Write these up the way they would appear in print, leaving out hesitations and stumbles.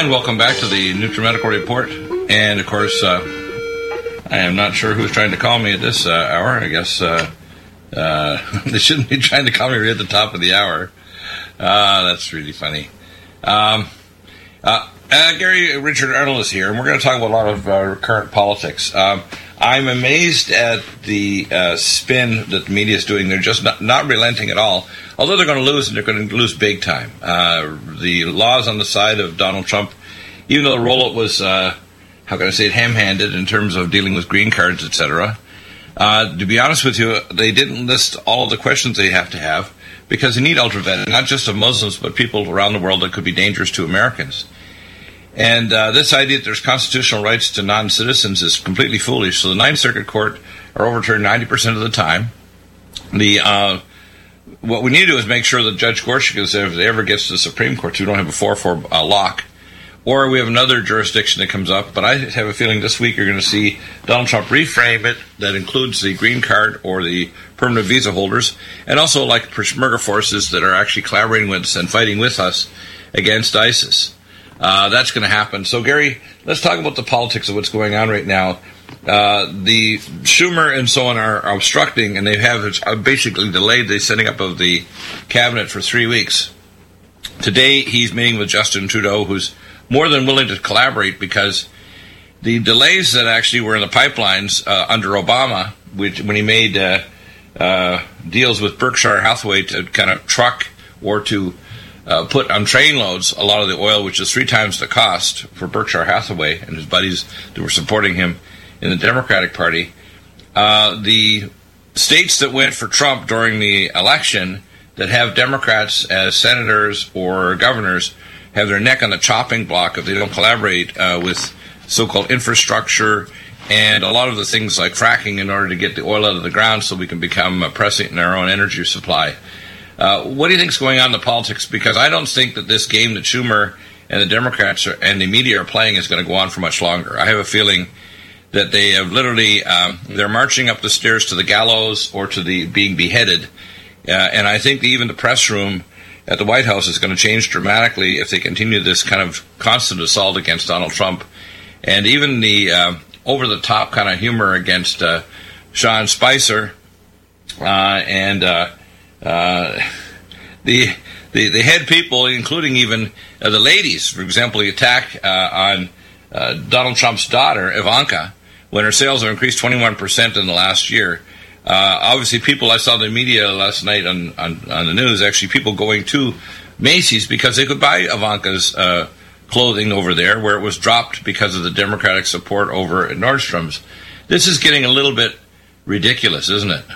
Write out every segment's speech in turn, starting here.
And welcome back to the NutriMedical Report. And, of course, I am not sure who's trying to call me at this hour. I guess they shouldn't be trying to call me right at the top of the hour. That's really funny. Gary Richard Arnold is here, and we're going to talk about a lot of current politics. I'm amazed at the spin that the media is doing. They're just not relenting at all. Although they're going to lose, and they're going to lose big time. The law's on the side of Donald Trump, even though the rollout was, ham-handed in terms of dealing with green cards, etc. To be honest with you, they didn't list all of the questions they have to have because they need ultravetting, not just of Muslims, but people around the world that could be dangerous to Americans. And this idea that there's constitutional rights to non-citizens is completely foolish. So the Ninth Circuit Court are overturned 90% of the time. What we need to do is make sure that Judge Gorsuch, if it ever gets to the Supreme Court, so we don't have a 4-4 lock, or we have another jurisdiction that comes up. But I have a feeling this week you're going to see Donald Trump reframe it that includes the green card or the permanent visa holders, and also like Peshmerga forces that are actually collaborating with us and fighting with us against ISIS. That's going to happen. So, Gary, let's talk about the politics of what's going on right now. The Schumer and so on are obstructing, and they have basically delayed the setting up of the cabinet for 3 weeks. Today, he's meeting with Justin Trudeau, who's more than willing to collaborate because the delays that actually were in the pipelines under Obama, when he made deals with Berkshire Hathaway to kind of truck or to put on train loads a lot of the oil, which is 3 times the cost for Berkshire Hathaway and his buddies that were supporting him in the Democratic Party. The states that went for Trump during the election that have Democrats as senators or governors have their neck on the chopping block if they don't collaborate with so-called infrastructure and a lot of the things like fracking in order to get the oil out of the ground so we can become prescient in our own energy supply. What do you think is going on in the politics? Because I don't think that this game that Schumer and the Democrats and the media are playing is going to go on for much longer. I have a feeling that they have literally, they're marching up the stairs to the gallows or to the being beheaded. And I think that even the press room at the White House is going to change dramatically if they continue this kind of constant assault against Donald Trump. And even the over-the-top kind of humor against Sean Spicer and the head people, including even the ladies. For example, the attack on Donald Trump's daughter, Ivanka, when her sales have increased 21% in the last year. Obviously, people, I saw the media last night on the news, actually people going to Macy's because they could buy Ivanka's clothing over there, where it was dropped because of the Democratic support over at Nordstrom's. This is getting a little bit ridiculous, isn't it?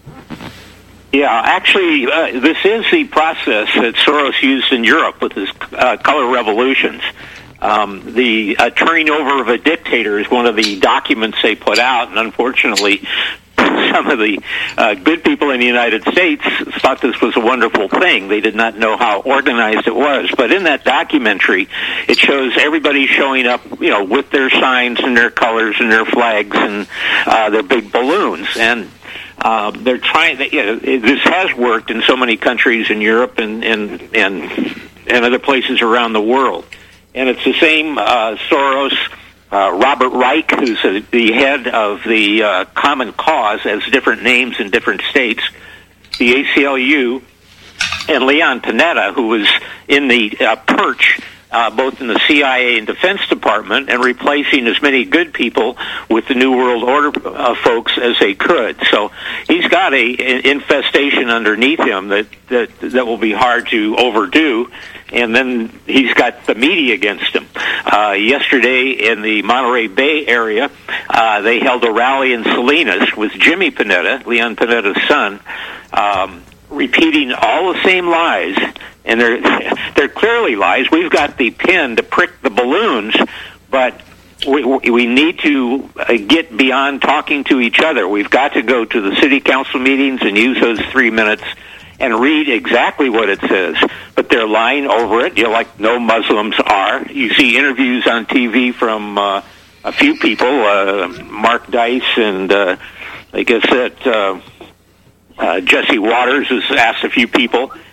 Yeah, actually, this is the process that Soros used in Europe with his color revolutions. The turning over of a dictator is one of the documents they put out, and unfortunately, some of the good people in the United States thought this was a wonderful thing. They did not know how organized it was. But in that documentary, it shows everybody showing up, with their signs and their colors and their flags and their big balloons. And they're trying. This has worked in so many countries in Europe and other places around the world. And it's the same Soros. Robert Reich, who's the head of the Common Cause, has different names in different states, the ACLU, and Leon Panetta, who was in the perch, both in the CIA and Defense Department, and replacing as many good people with the New World Order folks as they could. So he's got an infestation underneath him that will be hard to overdo. And then he's got the media against him. Yesterday in the Monterey Bay area, they held a rally in Salinas with Jimmy Panetta, Leon Panetta's son, repeating all the same lies. And they're clearly lies. We've got the pen to prick the balloons, but we need to get beyond talking to each other. We've got to go to the city council meetings and use those 3 minutes and read exactly what it says. But they're lying over it, like no Muslims are. You see interviews on TV from a few people, Mark Dice, and I guess that Jesse Waters has asked a few people.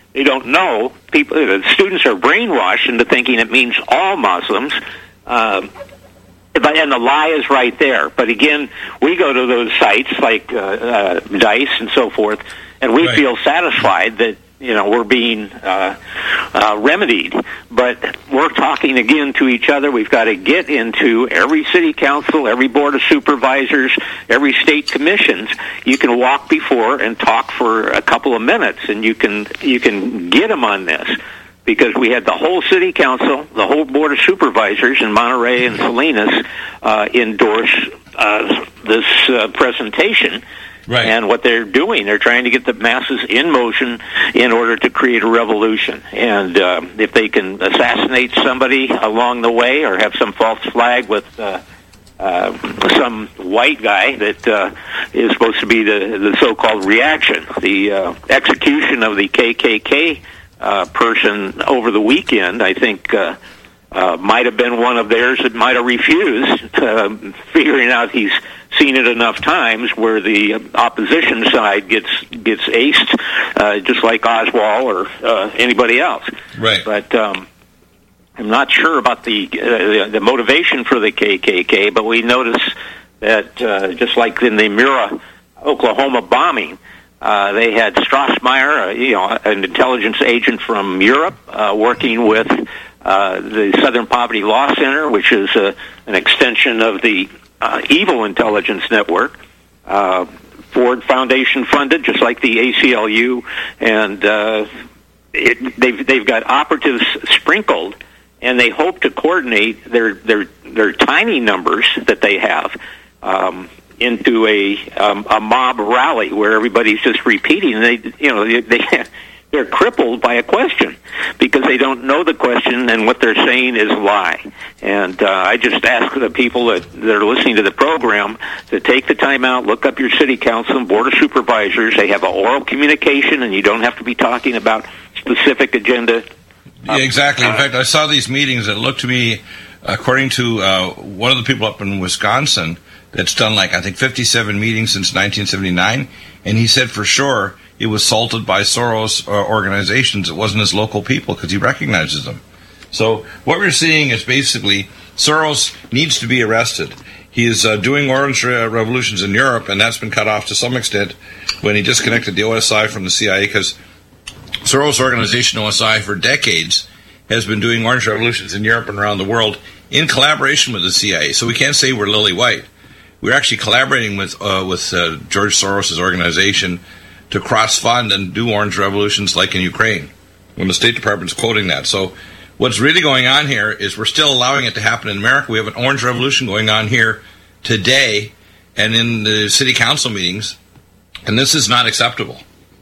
They don't know. The students are brainwashed into thinking it means all Muslims. And the lie is right there. But again, we go to those sites like DICE and so forth, and we feel satisfied that we're being remedied. But we're talking again to each other. We've got to get into every city council, every board of supervisors, every state commissions. You can walk before and talk for a couple of minutes, and you can get them on this. Because we had the whole city council, the whole board of supervisors in Monterey and Salinas endorse this presentation. Right. And what they're doing, they're trying to get the masses in motion in order to create a revolution. And if they can assassinate somebody along the way or have some false flag with some white guy that is supposed to be the so-called reaction, the execution of the KKK person over the weekend, I think might have been one of theirs that might have refused, figuring out he's seen it enough times where the opposition side gets aced, just like Oswald or anybody else. Right. But I'm not sure about the motivation for the KKK, but we notice that just like in the Mira, Oklahoma bombing, they had Strassmeyer, an intelligence agent from Europe, working with the Southern Poverty Law Center, which is an extension of the Evil Intelligence Network. Ford Foundation funded, just like the ACLU, and they've got operatives sprinkled, and they hope to coordinate their tiny numbers that they have into a mob rally where everybody's just repeating. They're crippled by a question because they don't know the question, and what they're saying is a lie. And I just ask the people that are listening to the program to take the time out, look up your city council and board of supervisors. They have an oral communication, and you don't have to be talking about specific agenda. Yeah, exactly. In fact, I saw these meetings that looked to me, according to one of the people up in Wisconsin, that's done I think 57 meetings since 1979, and he said for sure it was salted by Soros organizations. It wasn't his local people because he recognizes them. So what we're seeing is basically Soros needs to be arrested. He is doing orange revolutions in Europe, and that's been cut off to some extent when he disconnected the OSI from the CIA, because Soros organization OSI for decades has been doing orange revolutions in Europe and around the world in collaboration with the CIA. So we can't say we're lily white. We're actually collaborating with George Soros' organization to cross-fund and do orange revolutions like in Ukraine, when the State Department's quoting that. So what's really going on here is we're still allowing it to happen in America. We have an orange revolution going on here today and in the city council meetings, and this is not acceptable.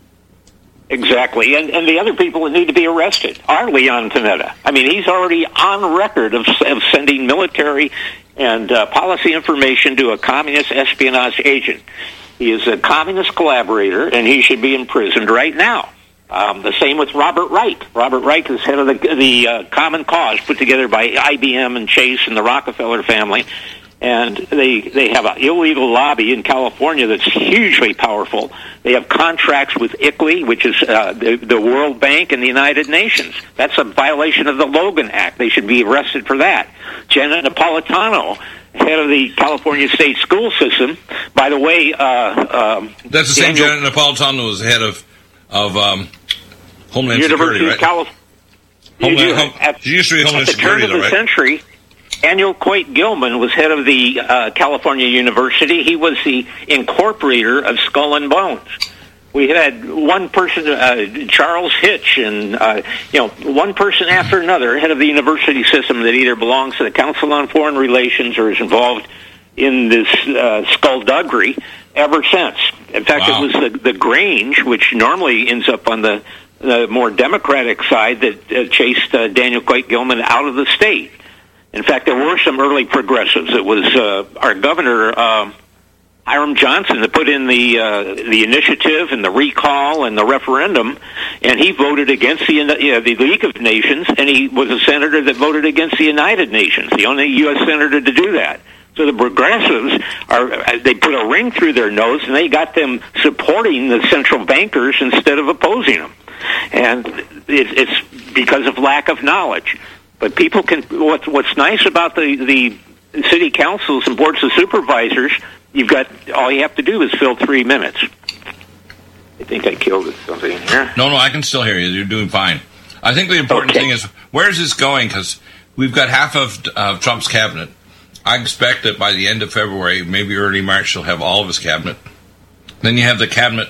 Exactly. And the other people that need to be arrested are Leon Panetta. I mean, he's already on record of sending military and policy information to a communist espionage agent. He is a communist collaborator, and he should be imprisoned right now. The same with Robert Reich. Robert Reich is head of the Common Cause put together by IBM and Chase and the Rockefeller family. And they have an illegal lobby in California that's hugely powerful. They have contracts with ICLEI, which is the World Bank and the United Nations. That's a violation of the Logan Act. They should be arrested for that. Jenna Napolitano, head of the California state school system. By the way, that's the same Jenna Napolitano was head of Homeland Security, right? She used to be Homeland Security, though, right? At the turn of the century, Daniel Coit Gilman was head of the California University. He was the incorporator of Skull and Bones. We had one person, Charles Hitch, and one person after another, head of the university system that either belongs to the Council on Foreign Relations or is involved in this skullduggery ever since. In fact, It was the Grange, which normally ends up on the more Democratic side, that chased Daniel Coit Gilman out of the state. In fact, there were some early progressives. It was our governor, Hiram Johnson, that put in the initiative and the recall and the referendum, and he voted against the League of Nations, and he was a senator that voted against the United Nations, the only U.S. senator to do that. So the progressives they put a ring through their nose, and they got them supporting the central bankers instead of opposing them. and it's because of lack of knowledge. But people can. What's nice about the city councils and boards of supervisors, all you have to do is fill 3 minutes. I think I killed something here. No, I can still hear you. You're doing fine. I think the important thing is, where is this going? Because we've got half of Trump's cabinet. I expect that by the end of February, maybe early March, he'll have all of his cabinet. Then you have the cabinet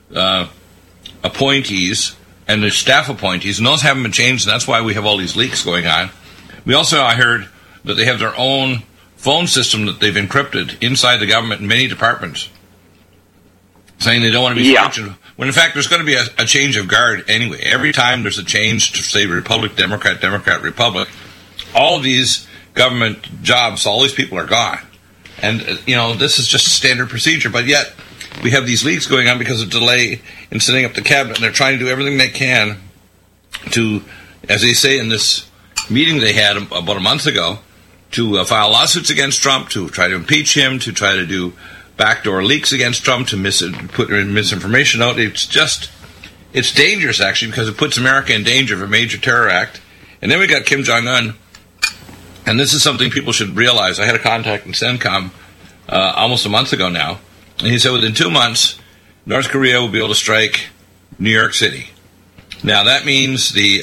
appointees and the staff appointees, and those haven't been changed, and that's why we have all these leaks going on. We also, I heard that they have their own phone system that they've encrypted inside the government in many departments, saying they don't want to be sanctioned. When in fact there's going to be a change of guard anyway. Every time there's a change to, say, Republic, Democrat, Democrat, Republic, all of these government jobs, all these people are gone. And, this is just standard procedure, but yet we have these leaks going on because of delay in setting up the cabinet, and they're trying to do everything they can to, as they say in this meeting they had about a month ago, to file lawsuits against Trump, to try to impeach him, to try to do backdoor leaks against Trump, to put misinformation out. It's dangerous, actually, because it puts America in danger of a major terror act. And then we got Kim Jong-un, and this is something people should realize. I had a contact in CENTCOM almost a month ago now, and he said within 2 months, North Korea will be able to strike New York City. Now, that means the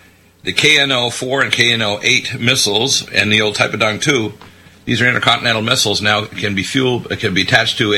KN-04 and KN-08 missiles and the old Taepodong 2, these are intercontinental missiles, now can be attached to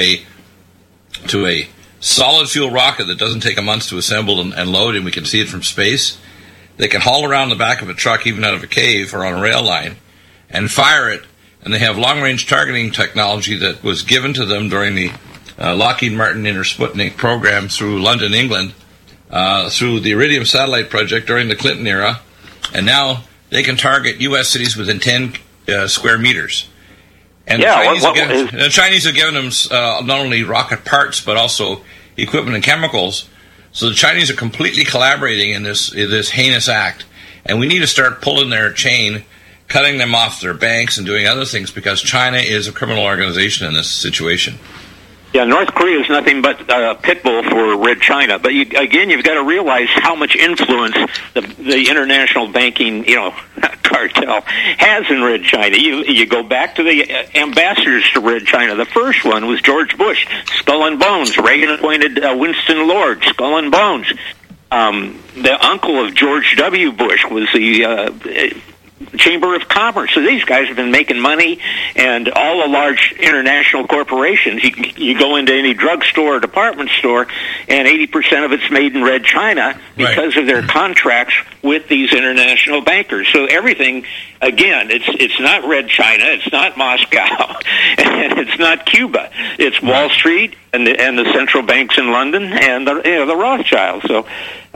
a solid fuel rocket that doesn't take a month to assemble and load, and we can see it from space. They can haul around the back of a truck, even out of a cave or on a rail line, and fire it. And they have long-range targeting technology that was given to them during the Lockheed Martin Sputnik program through London, England, through the Iridium satellite project during the Clinton era. And now they can target U.S. cities within 10 square meters. And the Chinese have given them not only rocket parts, but also equipment and chemicals. So the Chinese are completely collaborating in this heinous act. And we need to start pulling their chain, cutting them off their banks and doing other things, because China is a criminal organization in this situation. Yeah, North Korea is nothing but a pit bull for Red China. But you've got to realize how much influence the international banking, cartel has in Red China. You go back to the ambassadors to Red China. The first one was George Bush, Skull and Bones. Reagan appointed Winston Lord, Skull and Bones. The uncle of George W. Bush was the Chamber of Commerce. So these guys have been making money, and all the large international corporations, you go into any drugstore or department store, and 80% of it's made in Red China because of their contracts with these international bankers. So everything, again, it's not Red China, it's not Moscow, and it's not Cuba. It's Wall Street and the central banks in London and the Rothschilds. So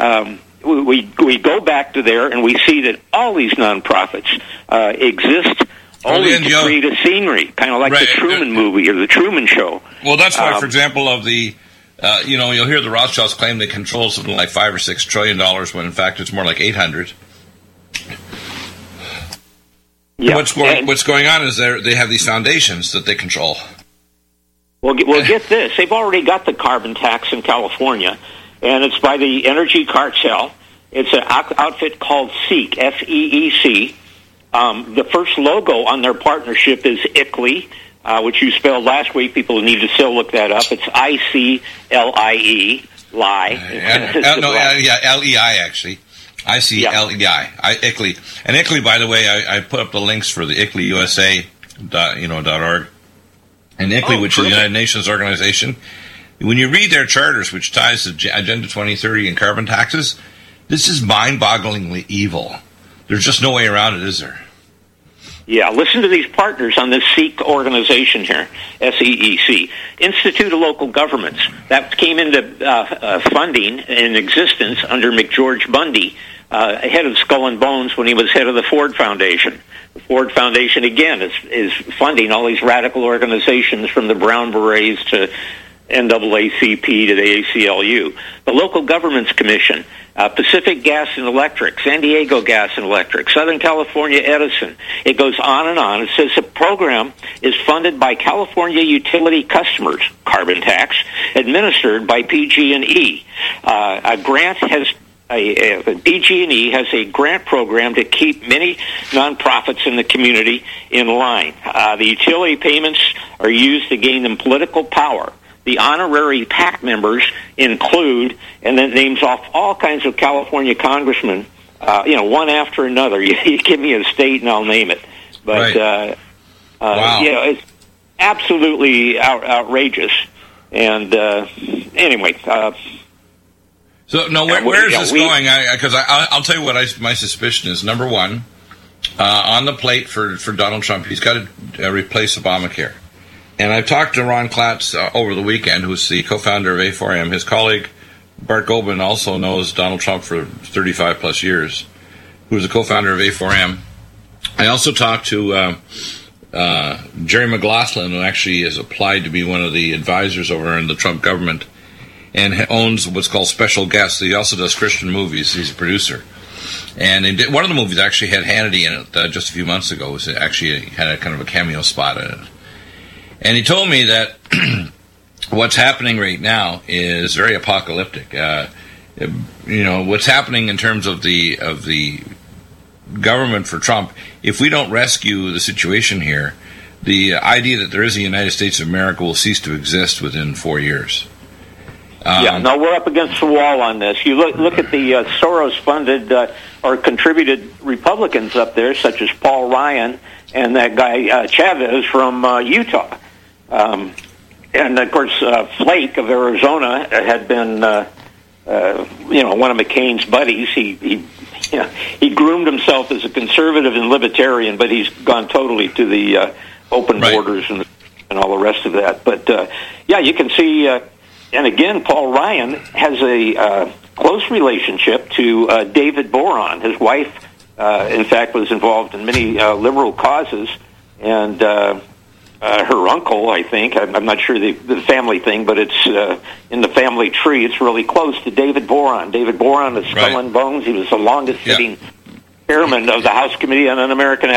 we go back to there, and we see that all these nonprofits exist only to create a scenery, kind of like the Truman movie or the Truman Show. Well, that's why, for example, of the you'll hear the Rothschilds claim they control something like $5 or $6 trillion, when in fact it's more like 800. Yeah. What's going on is they have these foundations that they control. Well, get this: they've already got the carbon tax in California. And it's by the energy cartel. It's an outfit called SEEC, S-E-E-C. The first logo on their partnership is ICLEI, which you spelled last week. People need to still look that up. It's I-C-L-I-E, lie. L-E-I, actually. I-C-L-E-I, ICLEI. And ICLEI, by the way, I put up the links for the ICLEIUSA.org. And ICLEI, which is the United Nations organization. When you read their charters, which ties to Agenda 2030 and carbon taxes, this is mind-bogglingly evil. There's just no way around it, is there? Yeah, listen to these partners on this SEEC organization here, S-E-E-C. Institute of Local Governments. That came into funding in existence under McGeorge Bundy, head of Skull and Bones, when he was head of the Ford Foundation. The Ford Foundation, again, is funding all these radical organizations, from the Brown Berets to NAACP to the ACLU. The Local Governments Commission, Pacific Gas and Electric, San Diego Gas and Electric, Southern California Edison. It goes on and on. It says the program is funded by California utility customers, carbon tax, administered by PG&E. A grant has PG&E has a grant program to keep many nonprofits in the community in line. The utility payments are used to gain them political power. The honorary PAC members include, and then names off all kinds of California congressmen, one after another. You give me a state and I'll name it. But, right. Wow. It's absolutely outrageous. And anyway... So, no, where is this going? Because I'll tell you what my suspicion is. Number one, on the plate for Donald Trump, he's got to replace Obamacare. And I've talked to Ron Klatz over the weekend, who's the co-founder of A4M. His colleague, Bart Goldman, also knows Donald Trump for 35-plus years, who's the co-founder of A4M. I also talked to Jerry McLaughlin, who actually has applied to be one of the advisors over in the Trump government, and owns what's called Special Guests. He also does Christian movies. He's a producer. And one of the movies actually had Hannity in it just a few months ago. It actually had a kind of a cameo spot in it. And he told me that what's happening right now is very apocalyptic. What's happening in terms of the government for Trump, if we don't rescue the situation here, the idea that there is a United States of America will cease to exist within 4 years. No, we're up against the wall on this. You look at the Soros-funded or contributed Republicans up there, such as Paul Ryan and that guy Chavez from Utah. And, of course, Flake of Arizona had been, one of McCain's buddies. He groomed himself as a conservative and libertarian, but he's gone totally to the open borders and all the rest of that. But, you can see... And again, Paul Ryan has a close relationship to David Boron. His wife, in fact, was involved in many liberal causes, and her uncle, I think, I'm not sure the family thing, but it's in the family tree. It's really close to David Boron. David Boron of Skull and Bones. He was the longest-sitting chairman of the House Committee on Un-American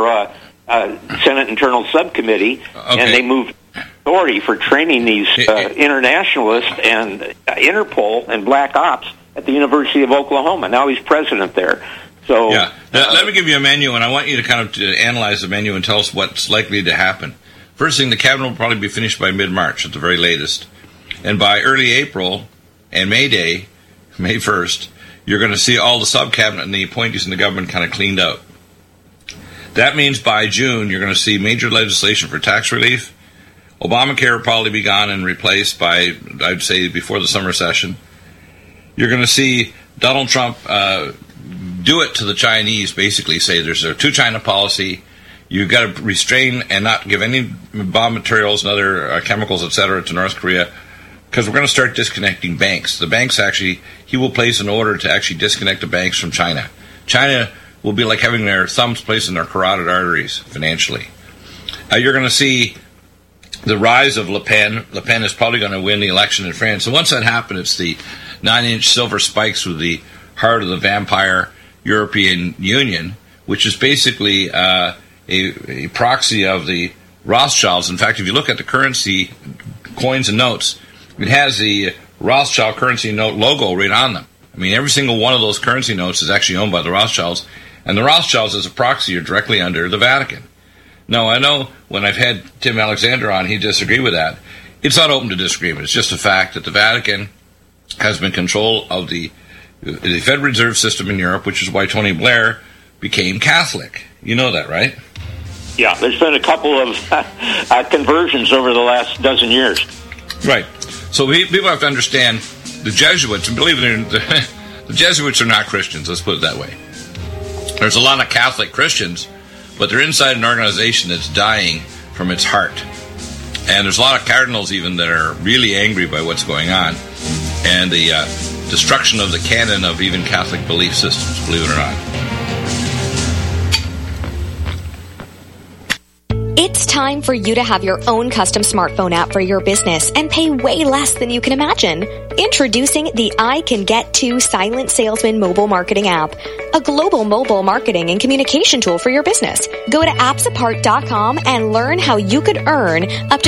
Senate Internal Subcommittee, and they moved authority for training these internationalists and Interpol and Black Ops at the University of Oklahoma. Now he's president there. So let me give you a menu, and I want you to kind of analyze the menu and tell us what's likely to happen. First thing, the cabinet will probably be finished by mid-March at the very latest. And by early April and May 1st, you're going to see all the sub-cabinet and the appointees in the government kind of cleaned out. That means by June, you're going to see major legislation for tax relief. Obamacare will probably be gone and replaced by, I'd say, before the summer session. You're going to see Donald Trump do it to the Chinese, basically say there's a two-China policy. You've got to restrain and not give any bomb materials and other chemicals, etc., to North Korea, because we're going to start disconnecting banks. The banks he will place an order to actually disconnect the banks from China. China will be like having their thumbs placed in their carotid arteries financially. You're going to see the rise of Le Pen. Le Pen is probably going to win the election in France. And once that happens, it's the 9-inch silver spikes with the heart of the vampire European Union, which is basically a proxy of the Rothschilds. In fact, if you look at the currency, coins and notes, it has the Rothschild currency note logo right on them. I mean, every single one of those currency notes is actually owned by the Rothschilds, and the Rothschilds as a proxy are directly under the Vatican. Now, I know when I've had Tim Alexander on, he disagreed with that. It's not open to disagreement. It's just a fact that the Vatican has been in control of the Federal Reserve System in Europe, which is why Tony Blair became Catholic. You know that, right? Yeah, there's been a couple of conversions over the last dozen years. Right. So people have to understand the Jesuits, and believe it or not, the Jesuits are not Christians, let's put it that way. There's a lot of Catholic Christians, but they're inside an organization that's dying from its heart. And there's a lot of cardinals even that are really angry by what's going on, and the destruction of the canon of even Catholic belief systems, believe it or not. It's time for you to have your own custom smartphone app for your business and pay way less than you can imagine. Introducing the I Can Get To Silent Salesman mobile marketing app. a global mobile marketing and communication tool for your business. Go to appsapart.com and learn how you could earn up to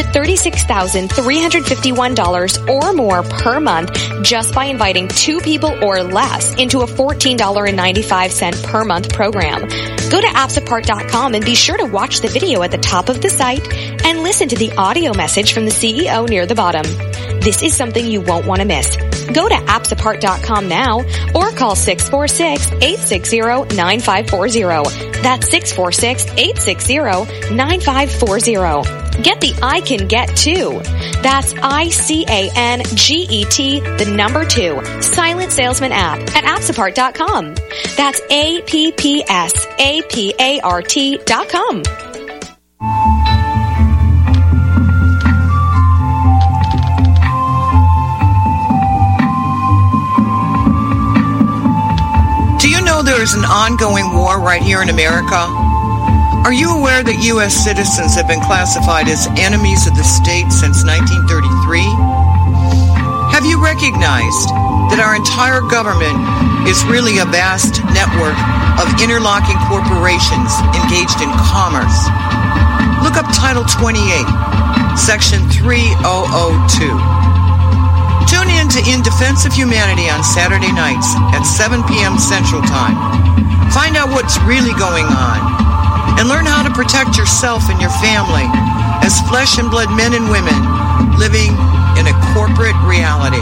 $36,351 or more per month just by inviting 2 people or less into a $14.95 per month program. Go to appsapart.com and be sure to watch the video at the top of the site and listen to the audio message from the CEO near the bottom. This is something you won't want to miss. Go to appsapart.com now or call 646-860-9540. That's 646-860-9540. Get the I Can Get too. That's ICANGET, the number 2, silent salesman app at appsapart.com. That's APPSAPART.com. Do you know there is an ongoing war right here in America? Are you aware that U.S. citizens have been classified as enemies of the state since 1933? Have you recognized that our entire government is really a vast network of interlocking corporations engaged in commerce? Look up Title 28, Section 3002. Tune in to In Defense of Humanity on Saturday nights at 7 p.m. Central Time. Find out what's really going on and learn how to protect yourself and your family as flesh and blood men and women living in a corporate reality.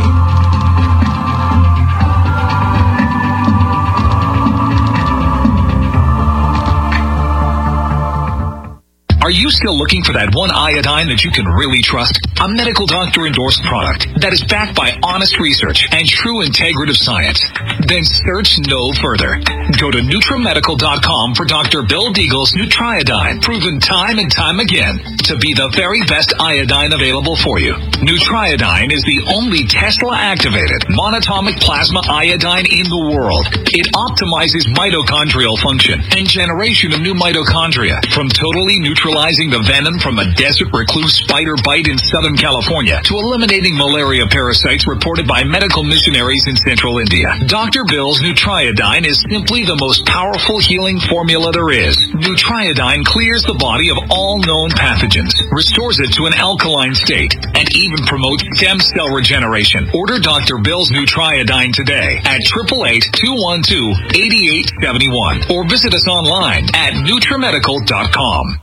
Are you still looking for that one iodine that you can really trust? A medical doctor endorsed product that is backed by honest research and true integrative science? Then search no further. Go to NutriMedical.com for Dr. Bill Deagle's Nutriodine, proven time and time again to be the very best iodine available for you. Nutriodine is the only Tesla-activated monatomic plasma iodine in the world. It optimizes mitochondrial function and generation of new mitochondria, from totally neutralizing the venom from a desert recluse spider bite in Southern California to eliminating malaria parasites reported by medical missionaries in Central India. Dr. Bill's Nutriodine is simply the most powerful healing formula there is. Nutriodine clears the body of all known pathogens, restores it to an alkaline state, and even promotes stem cell regeneration. Order Dr. Bill's Nutriodine today at 888-212-8871 or visit us online at NutriMedical.com.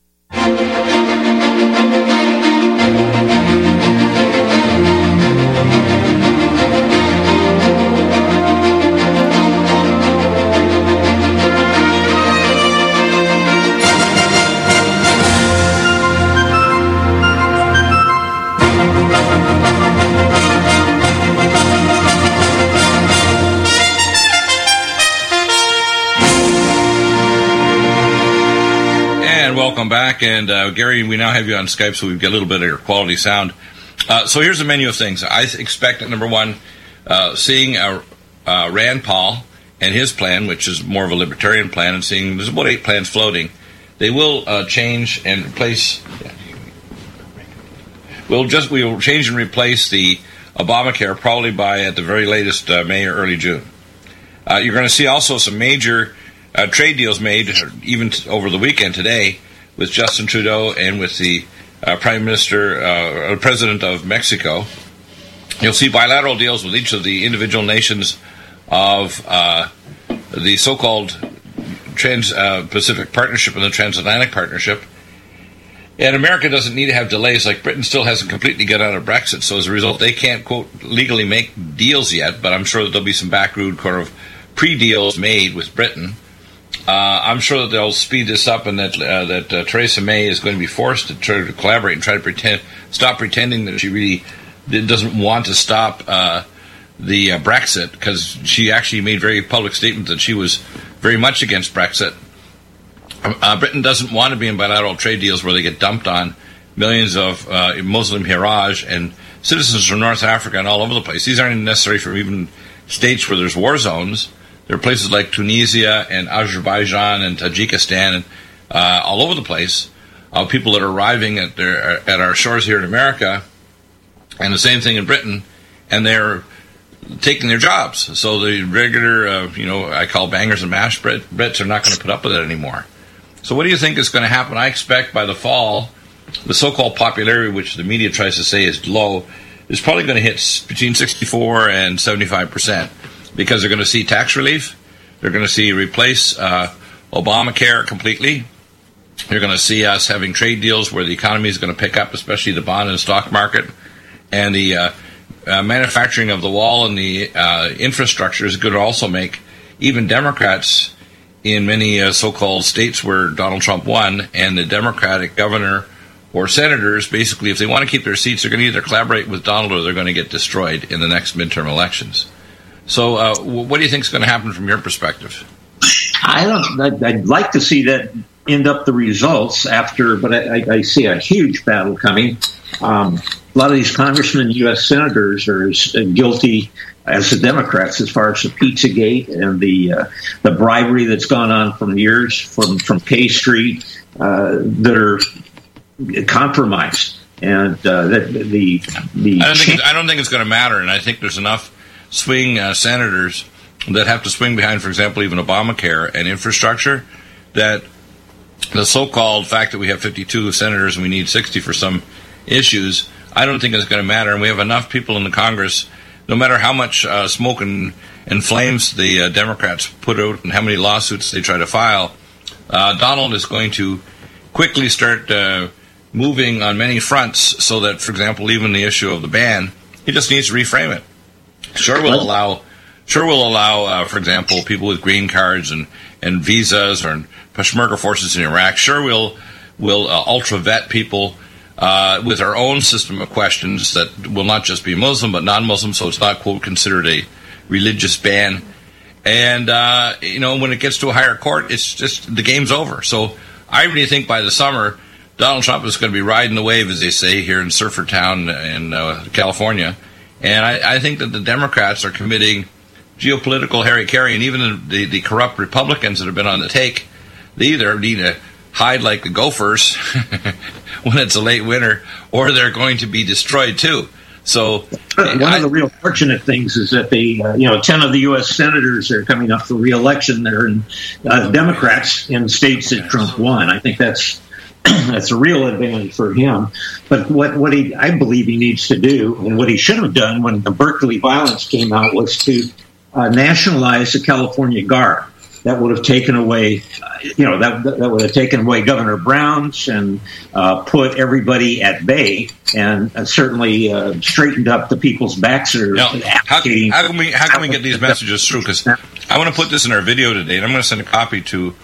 Welcome back, and Gary, we now have you on Skype, so we've got a little bit of your quality sound. So here's a menu of things. I expect that, number one, seeing Rand Paul and his plan, which is more of a libertarian plan, and seeing there's about 8 plans floating. They will change and replace. We will change and replace the Obamacare probably by at the very latest May or early June. You're going to see also some major trade deals made, even over the weekend today, with Justin Trudeau and with the President of Mexico. You'll see bilateral deals with each of the individual nations of the so-called Trans-Pacific Partnership and the Transatlantic Partnership. And America doesn't need to have delays. Like Britain still hasn't completely got out of Brexit, so as a result, they can't, quote, legally make deals yet, but I'm sure that there'll be some backroom kind of pre-deals made with Britain. I'm sure that they'll speed this up, and that Theresa May is going to be forced to try to collaborate and try to stop pretending that she really doesn't want to stop the Brexit, because she actually made very public statements that she was very much against Brexit. Britain doesn't want to be in bilateral trade deals where they get dumped on millions of Muslim Hajj and citizens from North Africa and all over the place. These aren't necessary for even states where there's war zones. There are places like Tunisia and Azerbaijan and Tajikistan and all over the place of people that are arriving at our shores here in America, and the same thing in Britain, and they're taking their jobs. So the regular, I call bangers and mash Brits are not going to put up with it anymore. So what do you think is going to happen? I expect by the fall, the so-called popularity, which the media tries to say is low, is probably going to hit between 64 and 75%, because they're going to see tax relief. They're going to see replace Obamacare completely. You're going to see us having trade deals where the economy is going to pick up, especially the bond and stock market. And the manufacturing of the wall and the infrastructure is going to also make even Democrats in many so-called states where Donald Trump won, and the Democratic governor or senators, basically, if they want to keep their seats, they're going to either collaborate with Donald or they're going to get destroyed in the next midterm elections. So what do you think is going to happen from your perspective? I'd like to see that end up the results after, but I see a huge battle coming. A lot of these congressmen and U.S. senators are as guilty as the Democrats as far as the Pizzagate and the bribery that's gone on from years from K Street that are compromised. And I don't think it's going to matter, and I think there's enough swing senators that have to swing behind, for example, even Obamacare and infrastructure, that the so-called fact that we have 52 senators and we need 60 for some issues, I don't think it's going to matter. And we have enough people in the Congress, no matter how much smoke and flames the Democrats put out and how many lawsuits they try to file, Donald is going to quickly start moving on many fronts so that, for example, even the issue of the ban, he just needs to reframe it. Sure will allow, for example, people with green cards and visas or Peshmerga forces in Iraq. Sure will ultra-vet people with our own system of questions that will not just be Muslim but non-Muslim, so it's not, quote, considered a religious ban. And, when it gets to a higher court, it's just the game's over. So I really think by the summer, Donald Trump is going to be riding the wave, as they say, here in Surfer Town in California. And I think that the Democrats are committing geopolitical hara-kiri, and even the corrupt Republicans that have been on the take, they either need to hide like the Gophers when it's a late winter, or they're going to be destroyed too. So one of the real fortunate things is that 10 of the U.S. senators are coming up for re-election. They're in Democrats in states that Trump won. I think that's a real advantage for him. But what I believe he needs to do, and what he should have done when the Berkeley violence came out, was to nationalize the California Guard. That would have taken away, that would have taken away Governor Brown's and put everybody at bay, and certainly straightened up the people's backs that are advocating. How can we get these messages through? Because I want to put this in our video today, and I'm going to send a copy to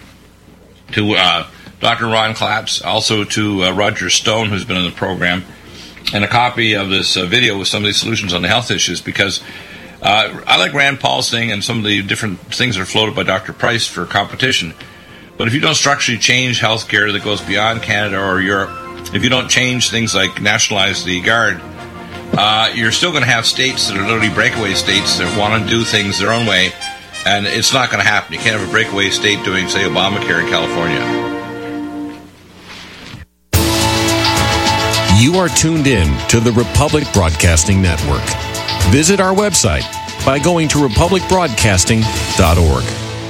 Dr. Ron Klatz, also to Roger Stone, who's been in the program, and a copy of this video with some of these solutions on the health issues, because I like Rand Paul's thing and some of the different things that are floated by Dr. Price for competition. But if you don't structurally change health care that goes beyond Canada or Europe, if you don't change things like nationalize the Guard, you're still going to have states that are literally breakaway states that want to do things their own way, and it's not going to happen. You can't have a breakaway state doing, say, Obamacare in California. You are tuned in to the Republic Broadcasting Network. Visit our website by going to republicbroadcasting.org.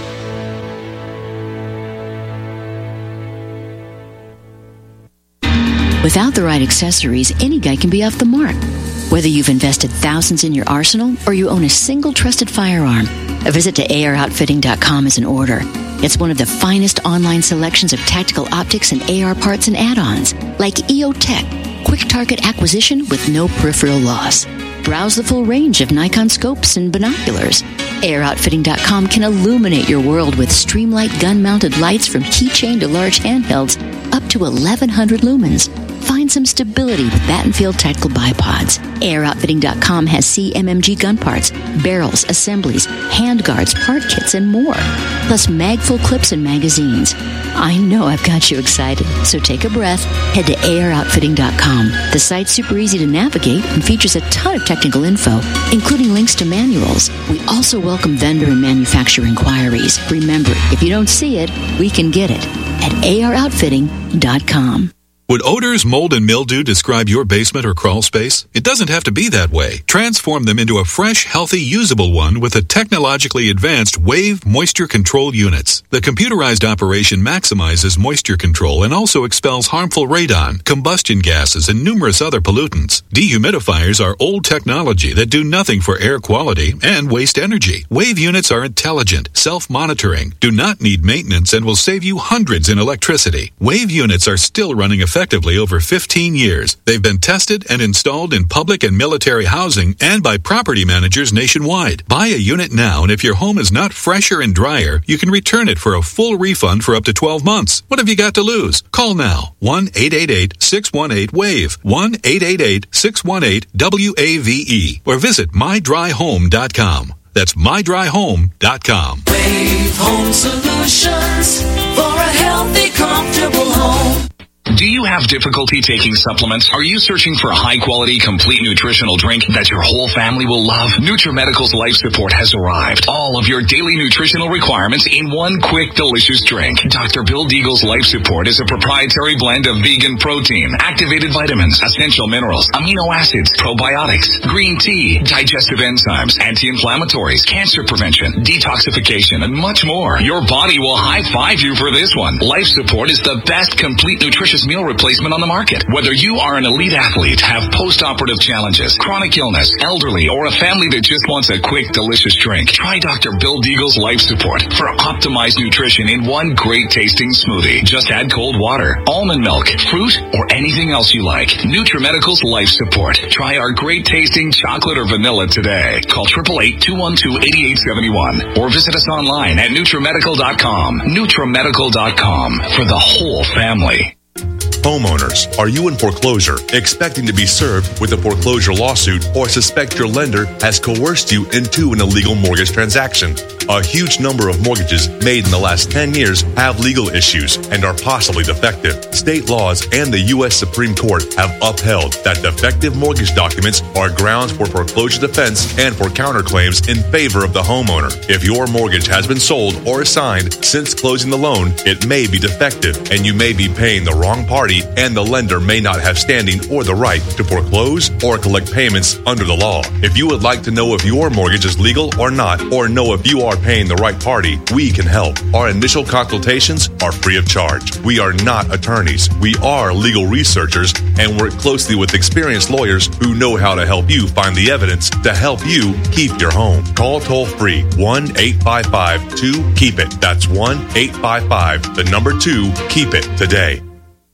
Without the right accessories, any guy can be off the mark. Whether you've invested thousands in your arsenal or you own a single trusted firearm, a visit to AROutfitting.com is in order. It's one of the finest online selections of tactical optics and AR parts and add-ons, like EOTech, quick target acquisition with no peripheral loss. Browse the full range of Nikon scopes and binoculars. AROutfitting.com can illuminate your world with Streamlight gun-mounted lights from keychain to large handhelds up to 1,100 lumens. Find some stability with Battenfield tactical bipods. AROutfitting.com has CMMG gun parts, barrels, assemblies, handguards, part kits, and more. Plus mag-full clips and magazines. I know I've got you excited, so take a breath. Head to AROutfitting.com. The site's super easy to navigate and features a ton of technical info, including links to manuals. We also welcome vendor and manufacturer inquiries. Remember, if you don't see it, we can get it at AROutfitting.com. Would odors, mold, and mildew describe your basement or crawl space? It doesn't have to be that way. Transform them into a fresh, healthy, usable one with the technologically advanced Wave moisture control units. The computerized operation maximizes moisture control and also expels harmful radon, combustion gases, and numerous other pollutants. Dehumidifiers are old technology that do nothing for air quality and waste energy. Wave units are intelligent, self-monitoring, do not need maintenance, and will save you hundreds in electricity. Wave units are still running effectively over 15 years. They've been tested and installed in public and military housing and by property managers nationwide. Buy a unit now, and if your home is not fresher and drier, you can return it for a full refund for up to 12 months. What have you got to lose? Call now. 1-888-618-WAVE. 1-888-618-WAVE. Or visit mydryhome.com. That's mydryhome.com. Wave Home Solutions for a healthy, comfortable home. Do you have difficulty taking supplements? Are you searching for a high-quality, complete nutritional drink that your whole family will love? NutriMedical's Life Support has arrived. All of your daily nutritional requirements in one quick, delicious drink. Dr. Bill Deagle's Life Support is a proprietary blend of vegan protein, activated vitamins, essential minerals, amino acids, probiotics, green tea, digestive enzymes, anti-inflammatories, cancer prevention, detoxification, and much more. Your body will high-five you for this one. Life Support is the best complete nutritious meal replacement on the market. Whether you are an elite athlete, have post-operative challenges, chronic illness, elderly, or a family that just wants a quick, delicious drink, try Dr. Bill Deagle's Life Support for optimized nutrition in one great-tasting smoothie. Just add cold water, almond milk, fruit, or anything else you like. NutriMedical's Life Support. Try our great-tasting chocolate or vanilla today. Call 888-212-8871 or visit us online at NutriMedical.com. NutriMedical.com for the whole family. Homeowners, are you in foreclosure, expecting to be served with a foreclosure lawsuit, or suspect your lender has coerced you into an illegal mortgage transaction? A huge number of mortgages made in the last 10 years have legal issues and are possibly defective. State laws and the U.S. Supreme Court have upheld that defective mortgage documents are grounds for foreclosure defense and for counterclaims in favor of the homeowner. If your mortgage has been sold or assigned since closing the loan, it may be defective and you may be paying the wrong party, and the lender may not have standing or the right to foreclose or collect payments under the law. If you would like to know if your mortgage is legal or not, or know if you are paying the right party, we can help. Our initial consultations are free of charge. We are not attorneys. We are legal researchers and work closely with experienced lawyers who know how to help you find the evidence to help you keep your home. Call toll-free 1-855-2-KEEP-IT. That's 1-855-2-KEEP-IT today.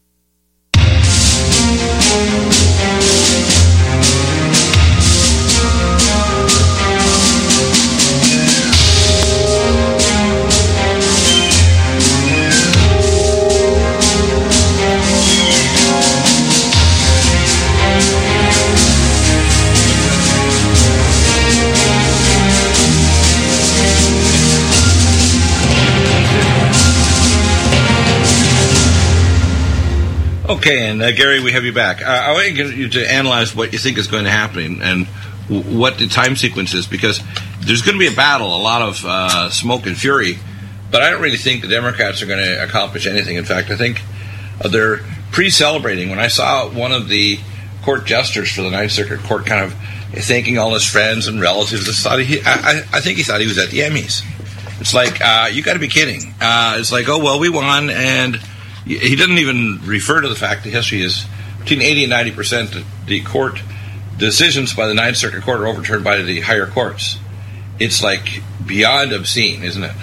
Okay, and Gary, we have you back. I want to get you to analyze what you think is going to happen and what the time sequence is, because there's going to be a battle, a lot of smoke and fury, but I don't really think the Democrats are going to accomplish anything. In fact, I think they're pre-celebrating. When I saw one of the court jesters for the Ninth Circuit Court kind of thanking all his friends and relatives, I think he thought he was at the Emmys. It's like, you got to be kidding. It's like, oh, well, we won, and he doesn't even refer to the fact that history is between 80 and 90% the court decisions by the Ninth Circuit Court are overturned by the higher courts. It's like beyond obscene, isn't it?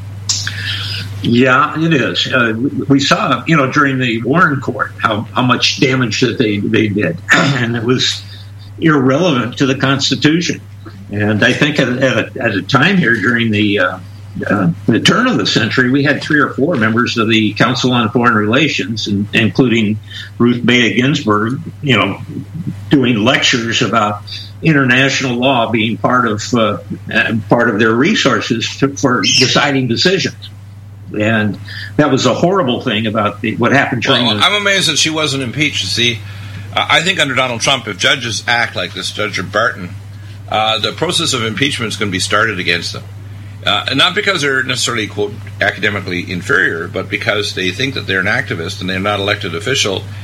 Yeah, it is. We saw, during the Warren Court how much damage that they did, and it was irrelevant to the Constitution. And I think at a time here during the turn of the century, we had 3 or 4 members of the Council on Foreign Relations, including Ruth Bader Ginsburg, doing lectures about international law being part of their resources for deciding decisions. And that was a horrible thing about what happened during I'm amazed that she wasn't impeached. See, I think under Donald Trump, if judges act like this, Judge Barton, the process of impeachment is going to be started against them. Not because they're necessarily, quote, academically inferior, but because they think that they're an activist and they're not elected official,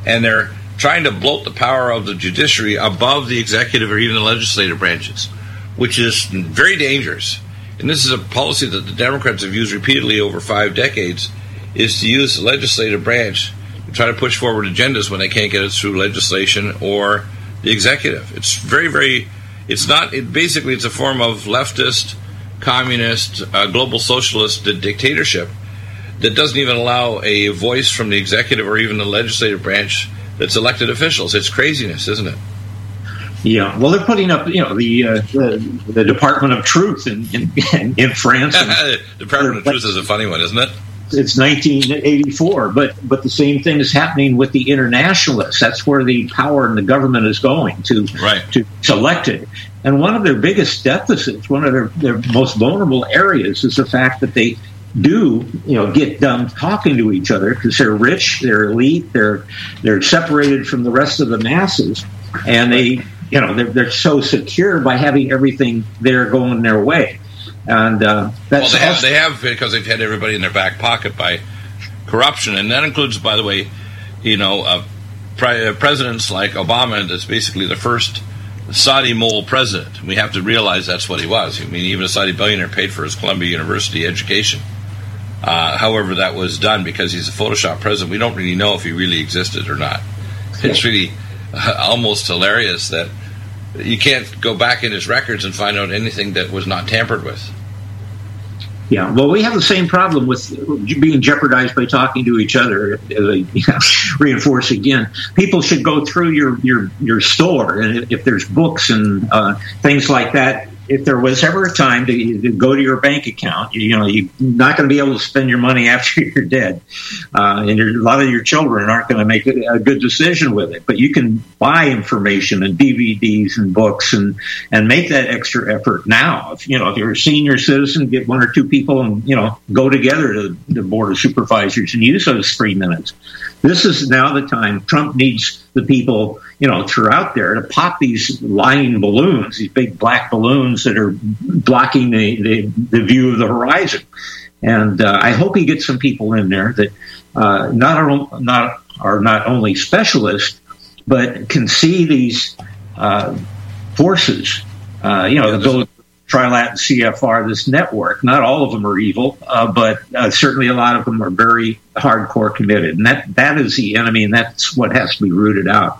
and they're trying to bloat the power of the judiciary above the executive or even the legislative branches, which is very dangerous. And this is a policy that the Democrats have used repeatedly over 5 decades, is to use the legislative branch to try to push forward agendas when they can't get it through legislation or the executive. It's very, very, it's not, basically it's a form of leftist, communist, global socialist dictatorship that doesn't even allow a voice from the executive or even the legislative branch that's elected officials. It's craziness, isn't it? Yeah, well, they're putting up, the Department of Truth in France. Department of Truth is a funny one, isn't it? It's 1984, but the same thing is happening with the internationalists. That's where the power in the government is going to select it. And one of their biggest deficits, one of their most vulnerable areas, is the fact that they do, get done talking to each other because they're rich, they're elite, they're separated from the rest of the masses, and they're so secure by having everything there going their way. And that's they have because they've had everybody in their back pocket by corruption, and that includes, by the way, presidents like Obama. That's basically the first Saudi mole president. We have to realize that's what he was. I mean, even a Saudi billionaire paid for his Columbia University education. However, that was done because he's a Photoshop president. We don't really know if he really existed or not. It's really almost hilarious that you can't go back in his records and find out anything that was not tampered with. Yeah, well, we have the same problem with being jeopardized by talking to each other. Reinforce again, people should go through your store, and if there's books and things like that, if there was ever a time to go to your bank account, you're not going to be able to spend your money after you're dead, and a lot of your children aren't going to make a good decision with it. But you can buy information and DVDs and books and make that extra effort now. If you're a senior citizen, get 1 or 2 people and go together to the board of supervisors and use those 3 minutes. This is now the time. Trump needs the people, throughout there to pop these lying balloons, these big black balloons that are blocking the view of the horizon. And I hope he gets some people in there that are not only specialists, but can see these forces. The Trilat and CFR, this network. Not all of them are evil, but certainly a lot of them are very hardcore committed. And that is the enemy, and that's what has to be rooted out.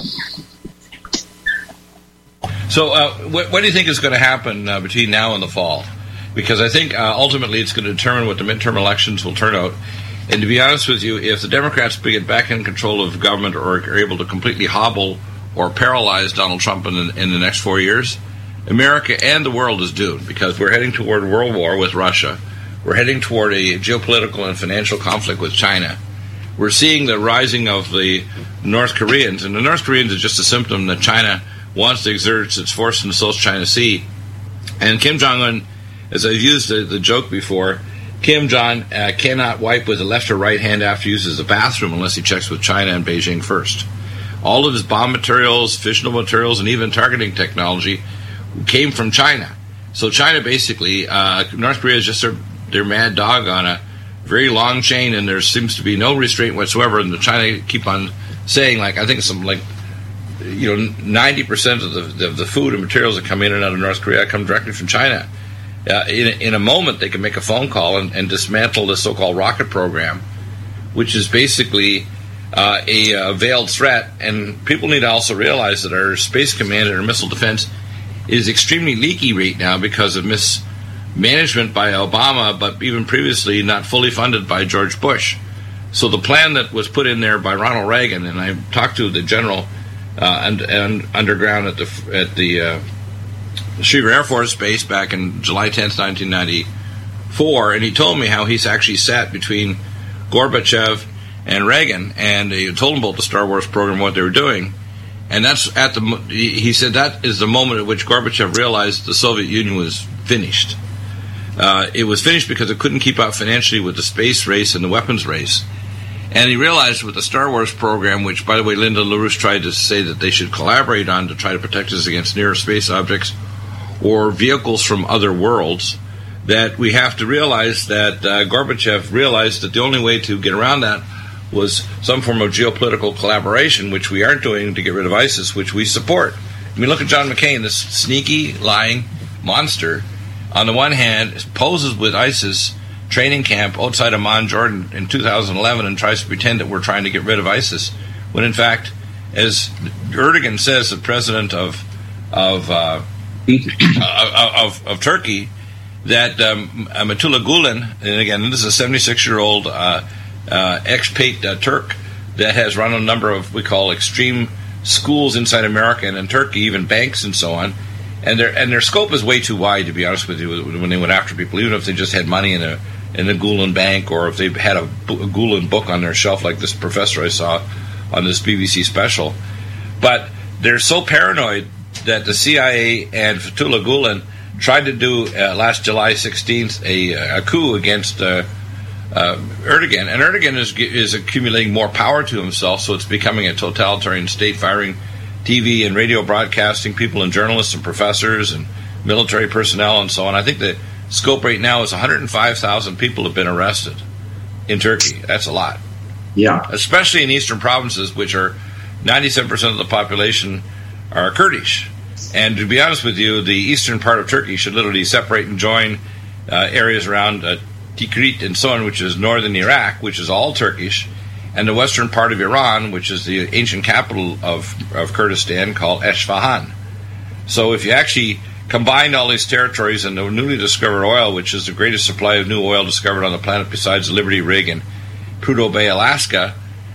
So what do you think is going to happen between now and the fall? Because I think ultimately it's going to determine what the midterm elections will turn out. And to be honest with you, if the Democrats get back in control of government or are able to completely hobble or paralyze Donald Trump in the next 4 years, America and the world is doomed, because we're heading toward world war with Russia. We're heading toward a geopolitical and financial conflict with China. We're seeing the rising of the North Koreans, and the North Koreans is just a symptom that China wants to exert its force in the South China Sea. And Kim Jong-un, as I've used the joke before, Kim Jong cannot wipe with the left or right hand after he uses the bathroom unless he checks with China and Beijing first. All of his bomb materials, fissional materials, and even targeting technology came from China. So China basically, North Korea is just their mad dog on a very long chain, and there seems to be no restraint whatsoever. And the China keep on saying, I think 90% of the food and materials that come in and out of North Korea come directly from China. In a moment, they can make a phone call and dismantle the so-called rocket program, which is basically a veiled threat. And people need to also realize that our Space Command and our missile defense is extremely leaky right now because of mismanagement by Obama, but even previously not fully funded by George Bush. So the plan that was put in there by Ronald Reagan, and I talked to the general underground at the Schriever Air Force Base back in July 10th, 1994, and he told me how he's actually sat between Gorbachev and Reagan, and he told him about the Star Wars program, what they were doing. And that's he said that is the moment at which Gorbachev realized the Soviet Union was finished. It was finished because it couldn't keep up financially with the space race and the weapons race. And he realized with the Star Wars program, which, by the way, Lyndon LaRouche tried to say that they should collaborate on to try to protect us against near space objects or vehicles from other worlds, that we have to realize that Gorbachev realized that the only way to get around that was some form of geopolitical collaboration, which we aren't doing to get rid of ISIS, which we support. I mean, look at John McCain, this sneaky, lying monster. On the one hand, poses with ISIS training camp outside Amman, Jordan in 2011 and tries to pretend that we're trying to get rid of ISIS, when in fact, as Erdogan says, the president of Turkey, that Fethullah Gulen, and again, this is a 76-year-old expat Turk that has run a number of, we call, extreme schools inside America and in Turkey, even banks and so on, and their scope is way too wide, to be honest with you, when they went after people, even if they just had money in a Gulen bank, or if they had a Gulen book on their shelf, like this professor I saw on this BBC special. But they're so paranoid that the CIA and Fethullah Gulen tried to do last July 16th a coup against Erdogan, and Erdogan is accumulating more power to himself, so it's becoming a totalitarian state, firing TV and radio broadcasting people and journalists and professors and military personnel and so on. I think the scope right now is 105,000 people have been arrested in Turkey. That's a lot. Yeah. Especially in eastern provinces, which are 97% of the population are Kurdish. And to be honest with you, the eastern part of Turkey should literally separate and join areas around Tikrit and so on, which is northern Iraq, which is all Turkish, and the western part of Iran, which is the ancient capital of Kurdistan, called Esfahan. So if you actually combined all these territories and the newly discovered oil, which is the greatest supply of new oil discovered on the planet besides Liberty Rig and Prudhoe Bay, Alaska,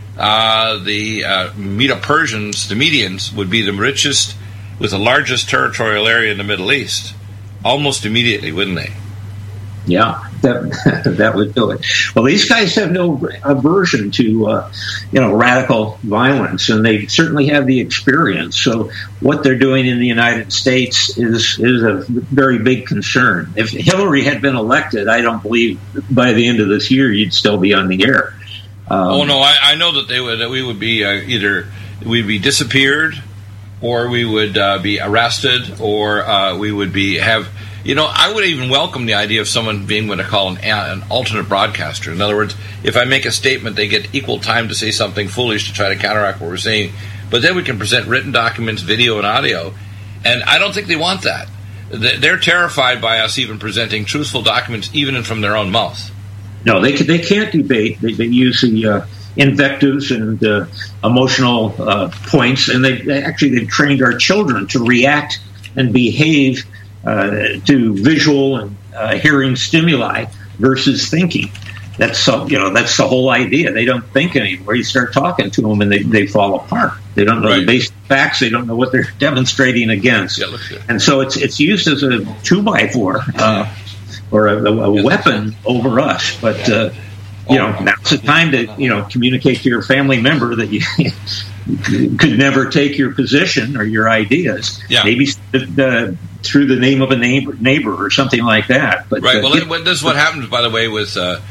the Medo-Persians, the Medians, would be the richest with the largest territorial area in the Middle East, almost immediately, wouldn't they? Yeah, that would do it. Well, these guys have no aversion to, radical violence, and they certainly have the experience. So what they're doing in the United States is a very big concern. If Hillary had been elected, I don't believe by the end of this year you'd still be on the air. I know that we would be either we'd be disappeared, or we would be arrested, or we would have. I would even welcome the idea of someone being what I call an alternate broadcaster. In other words, if I make a statement, they get equal time to say something foolish to try to counteract what we're saying. But then we can present written documents, video, and audio. And I don't think they want that. They're terrified by us even presenting truthful documents, even from their own mouth. No, they can't debate. They use the invectives and emotional points, and they've trained our children to react and behave to visual and hearing stimuli versus thinking. That's the whole idea. They don't think anymore. You start talking to them, and they fall apart. They don't know the basic facts. They don't know what they're demonstrating against. And so it's used as a 2x4 or a weapon over us. But now's the time to communicate to your family member that you could never take your position or your ideas. Yeah. Maybe through the name of a neighbor or something like that. But right. Well, this is what happens, by the way, with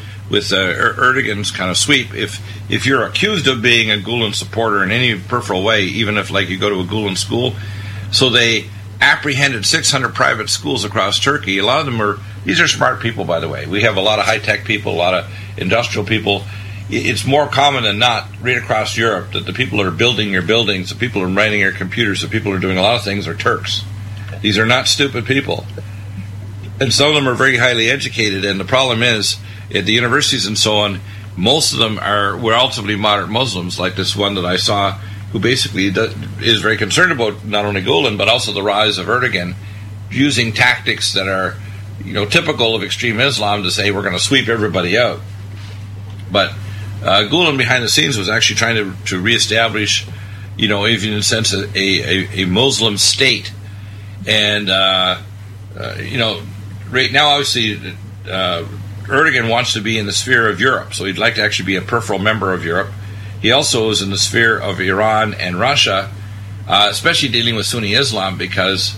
Erdogan's kind of sweep. If you're accused of being a Gulen supporter in any peripheral way, even if you go to a Gulen school, so they apprehended 600 private schools across Turkey. A lot of them these are smart people, by the way. We have a lot of high-tech people, a lot of industrial people. It's more common than not right across Europe that the people that are building your buildings, the people who are running your computers, the people who are doing a lot of things are Turks. These are not stupid people. And some of them are very highly educated, and the problem is, at the universities and so on, most of them are relatively moderate Muslims, like this one that I saw, who basically is very concerned about not only Gulen, but also the rise of Erdogan, using tactics that are typical of extreme Islam to say we're going to sweep everybody out. But Gulen, behind the scenes, was actually trying to reestablish, even in a sense, a Muslim state. And, right now, obviously, Erdogan wants to be in the sphere of Europe, so he'd like to actually be a peripheral member of Europe. He also is in the sphere of Iran and Russia, especially dealing with Sunni Islam, because,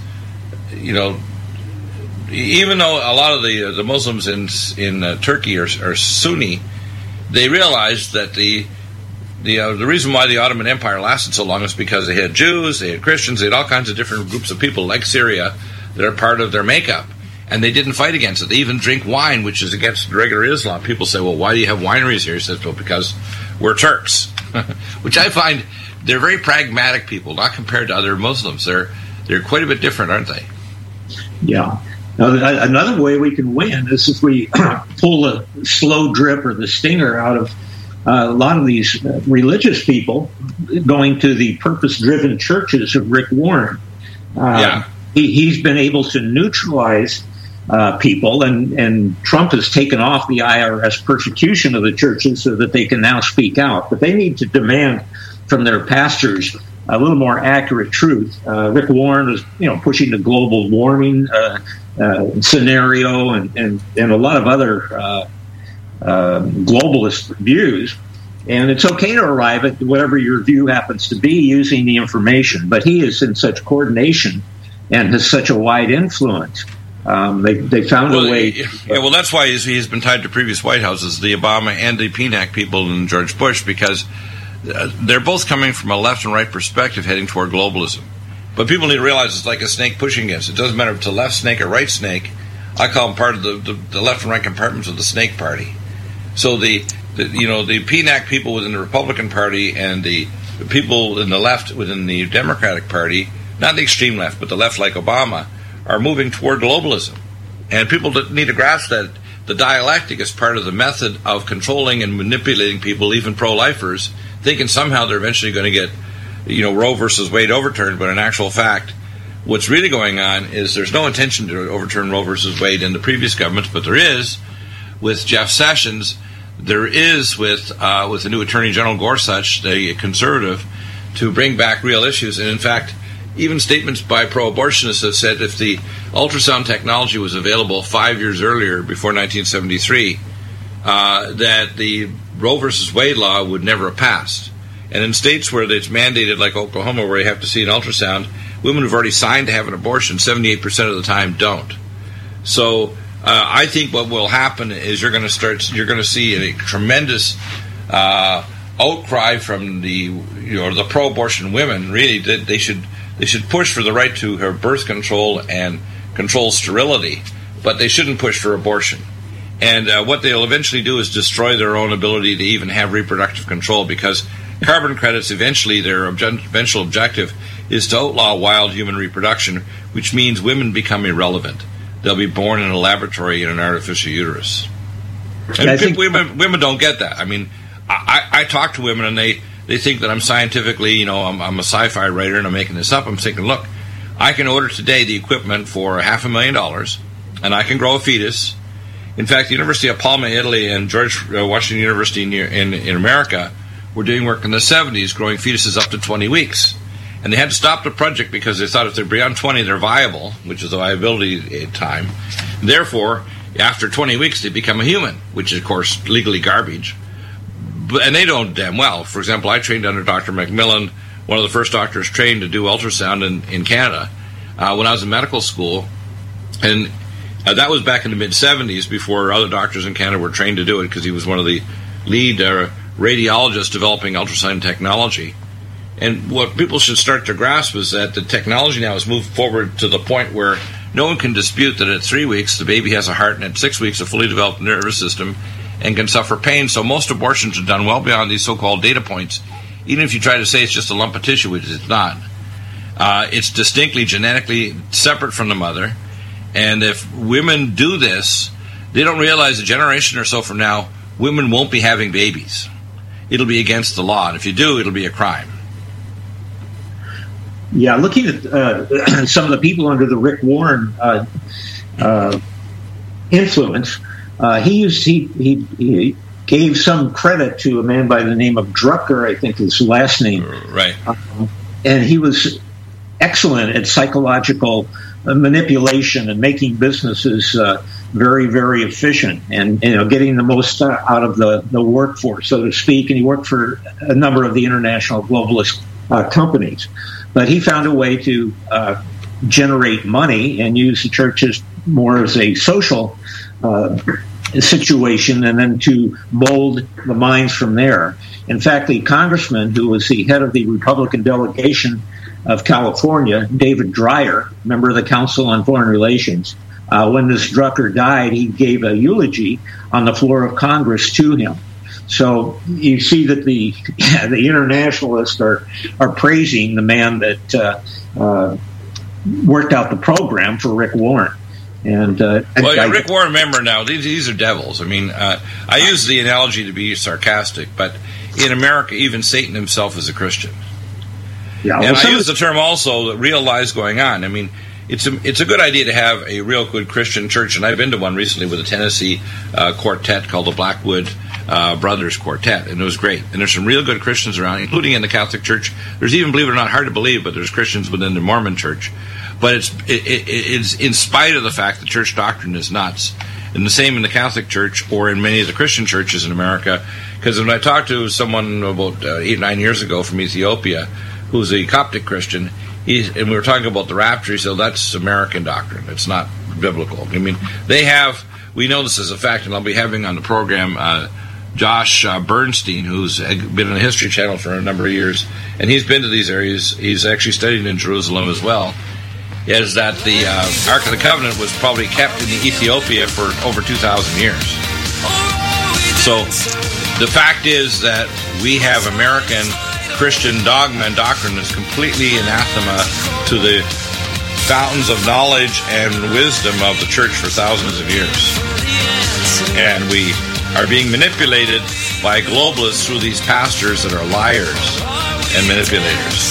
even though a lot of the Muslims in Turkey are Sunni, they realized that the reason why the Ottoman Empire lasted so long is because they had Jews, they had Christians, they had all kinds of different groups of people like Syria that are part of their makeup. And they didn't fight against it. They even drink wine, which is against regular Islam. People say, well, why do you have wineries here? He says, well, because we're Turks. Which I find they're very pragmatic people, not compared to other Muslims. They're quite a bit different, aren't they? Yeah. Now, another way we can win is if we pull the slow drip or the stinger out of a lot of these religious people going to the purpose-driven churches of Rick Warren. He's been able to neutralize people, and Trump has taken off the IRS persecution of the churches so that they can now speak out. But they need to demand from their pastors a little more accurate truth. Rick Warren is, pushing the global warming scenario and a lot of other globalist views. And it's okay to arrive at whatever your view happens to be using the information. But he is in such coordination and has such a wide influence. They found a way. Well, that's why he's been tied to previous White Houses, the Obama and the PNAC people and George Bush, because they're both coming from a left and right perspective heading toward globalism. But people need to realize it's like a snake pushing against. It doesn't matter if it's a left snake or right snake. I call them part of the left and right compartments of the snake party. So the PNAC people within the Republican Party and the people in the left within the Democratic Party, not the extreme left, but the left like Obama, are moving toward globalism. And people need to grasp that the dialectic is part of the method of controlling and manipulating people, even pro-lifers, thinking somehow they're eventually going to get, Roe versus Wade overturned, but in actual fact, what's really going on is there's no intention to overturn Roe versus Wade in the previous government, but there is with Jeff Sessions, there is with the new Attorney General Gorsuch, the conservative, to bring back real issues. And in fact, even statements by pro-abortionists have said if the ultrasound technology was available 5 years earlier, before 1973, that the Roe versus Wade law would never have passed. And in states where it's mandated, like Oklahoma, where you have to see an ultrasound, women who've already signed to have an abortion, 78% of the time don't. So I think what will happen is you're going to see a tremendous outcry from the pro-abortion women. Really, that they should push for the right to have birth control and control sterility, but they shouldn't push for abortion. And what they'll eventually do is destroy their own ability to even have reproductive control, because carbon credits, eventually their eventual objective is to outlaw wild human reproduction, which means women become irrelevant. They'll be born in a laboratory in an artificial uterus. And women don't get that. I mean, I talk to women and they think that I'm scientifically, I'm a sci-fi writer and I'm making this up. I'm thinking, look, I can order today the equipment for $500,000 and I can grow a fetus. In fact, the University of Palma, Italy, and George Washington University in America were doing work in the 70s, growing fetuses up to 20 weeks. And they had to stop the project because they thought if they're beyond 20, they're viable, which is the viability time. And therefore, after 20 weeks, they become a human, which is, of course, legally garbage. And they don't damn well. For example, I trained under Dr. Macmillan, one of the first doctors trained to do ultrasound in Canada when I was in medical school. And that was back in the mid-'70s, before other doctors in Canada were trained to do it, because he was one of the lead radiologists developing ultrasound technology. And what people should start to grasp is that the technology now has moved forward to the point where no one can dispute that at 3 weeks the baby has a heart, and at 6 weeks a fully developed nervous system and can suffer pain. So most abortions are done well beyond these so-called data points, even if you try to say it's just a lump of tissue, which it's not. It's distinctly genetically separate from the mother. And if women do this, they don't realize a generation or so from now, women won't be having babies. It'll be against the law. And if you do, it'll be a crime. Yeah, looking at some of the people under the Rick Warren influence, he gave some credit to a man by the name of Drucker, I think his last name. Right. And he was excellent at psychological manipulation and making businesses very, very efficient, and getting the most out of the workforce, so to speak. And he worked for a number of the international globalist companies. But he found a way to generate money and use the churches more as a social situation, and then to mold the minds from there. In fact, the congressman who was the head of the Republican delegation of California, David Dreyer, member of the Council on Foreign Relations, when this Drucker died, he gave a eulogy on the floor of Congress to him. So you see that the internationalists are praising the man that worked out the program for Rick Warren. And Rick Warren, remember now, these are devils. I mean, I use the analogy to be sarcastic, but in America, even Satan himself is a Christian. Yeah, and I use the term also that real lies going on. I mean, it's a good idea to have a real good Christian church, and I've been to one recently with a Tennessee quartet called the Blackwood Brothers Quartet, and it was great. And there's some real good Christians around, including in the Catholic Church. There's even, believe it or not, hard to believe, but there's Christians within the Mormon Church. But it's in spite of the fact that church doctrine is nuts. And the same in the Catholic Church or in many of the Christian churches in America. Because when I talked to someone about 8 or 9 years ago from Ethiopia, who's a Coptic Christian, and we were talking about the rapture, he said, that's American doctrine. It's not biblical. I mean, we know this as a fact, and I'll be having on the program Josh Bernstein, who's been on the History Channel for a number of years, and he's been to these areas. He's actually studied in Jerusalem as well. Is that the Ark of the Covenant was probably kept in Ethiopia for over 2,000 years. So the fact is that we have American Christian dogma and doctrine that's completely anathema to the fountains of knowledge and wisdom of the church for thousands of years. And we are being manipulated by globalists through these pastors that are liars and manipulators.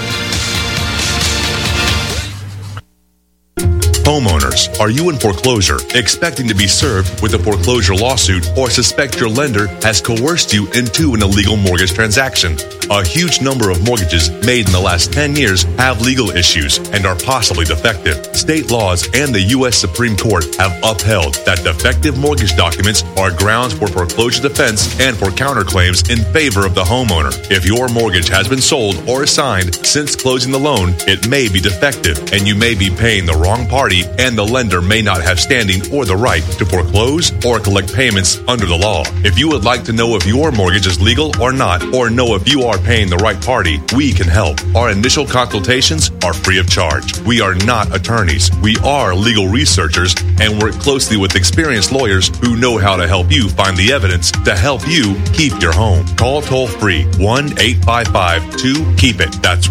Homeowners, are you in foreclosure, expecting to be served with a foreclosure lawsuit, or suspect your lender has coerced you into an illegal mortgage transaction? A huge number of mortgages made in the last 10 years have legal issues and are possibly defective. State laws and the U.S. Supreme Court have upheld that defective mortgage documents are grounds for foreclosure defense and for counterclaims in favor of the homeowner. If your mortgage has been sold or assigned since closing the loan, it may be defective and you may be paying the wrong party, and the lender may not have standing or the right to foreclose or collect payments under the law. If you would like to know if your mortgage is legal or not, or know if you are paying the right party, we can help. Our initial consultations are free of charge. We are not attorneys. We are legal researchers and work closely with experienced lawyers who know how to help you find the evidence to help you keep your home. Call toll-free 1-855-2-KEEP-IT. That's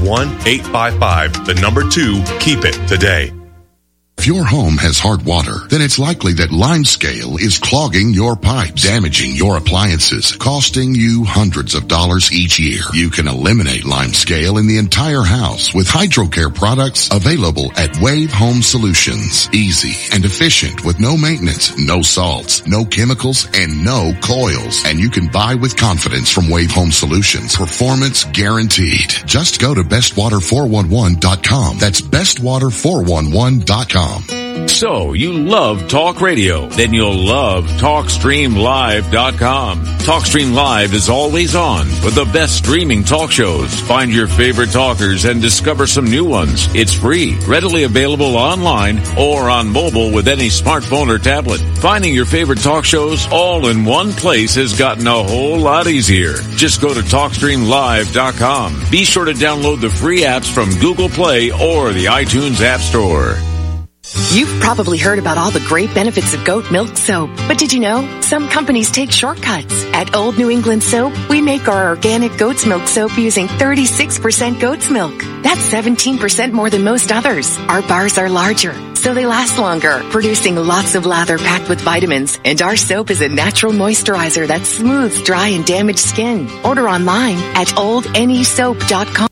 1-855-2-KEEP-IT today. If your home has hard water, then it's likely that Limescale is clogging your pipes, damaging your appliances, costing you hundreds of dollars each year. You can eliminate Limescale in the entire house with HydroCare products available at Wave Home Solutions. Easy and efficient with no maintenance, no salts, no chemicals, and no coils. And you can buy with confidence from Wave Home Solutions. Performance guaranteed. Just go to bestwater411.com. That's bestwater411.com. So, you love talk radio? Then you'll love TalkStreamLive.com. TalkStream Live is always on with the best streaming talk shows. Find your favorite talkers and discover some new ones. It's free, readily available online or on mobile with any smartphone or tablet. Finding your favorite talk shows all in one place has gotten a whole lot easier. Just go to TalkStreamLive.com. Be sure to download the free apps from Google Play or the iTunes App Store. You've probably heard about all the great benefits of goat milk soap, but did you know some companies take shortcuts? At Old New England Soap, we make our organic goat's milk soap using 36% goat's milk. That's 17% more than most others. Our bars are larger, so they last longer, producing lots of lather packed with vitamins. And our soap is a natural moisturizer that smooths dry and damaged skin. Order online at oldnesoap.com.